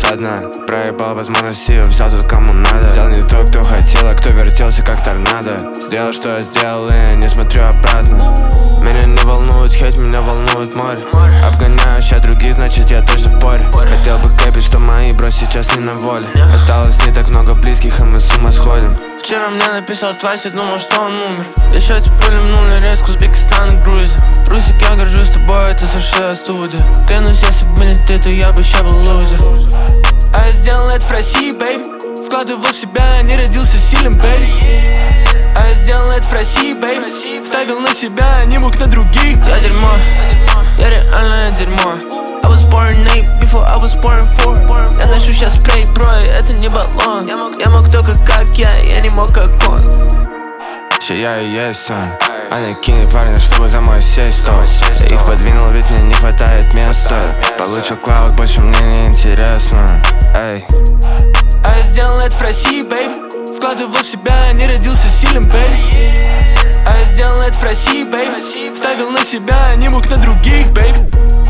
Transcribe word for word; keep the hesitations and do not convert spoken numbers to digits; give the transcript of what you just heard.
со дна. Проебал возможности, взял тут кому надо. Взял не то, кто хотел, а кто вертелся как торнадо. Сделал, что я сделал, и не смотрю обратно. Меня не волнует хейт, меня волнует море. Обгоняю ща других, значит я точно в поре. Хотел бы кэпить, что мои бро сейчас не на воле. Осталось не так много близких, и мы с ума сходим. Вчера мне написал Твайс, я думал, что он умер. Еще теперь пульнули резко Узбекистан и Грузия. Русик, я горжусь тобой, это США студия. Клянусь, если бы не ты, то я бы ща был лузер. А я сделал это в России, бэйби. Вкладывал в себя, не родился сильным, бэйби. А я сделал это в России, бэйби. Ставил на себя, не мог на других. Я дерьмо, я реально дерьмо. I was born eight before I was born four. Я ношу сейчас спрей, бро, это не баллон. Я мог, я мог только как я, я не мог как он. Ща я и есть он. Они кинет парня, чтобы за мой сесть стол. Я их подвинул, ведь мне не хватает места. Получил клауд, больше мне не интересно. Эй. А я сделал это в России, бэйби. Вкладывал в себя, не родился сильным, бэйби. А я сделал это в России, бэйби. Ставил на себя, не мог на других, бэйби.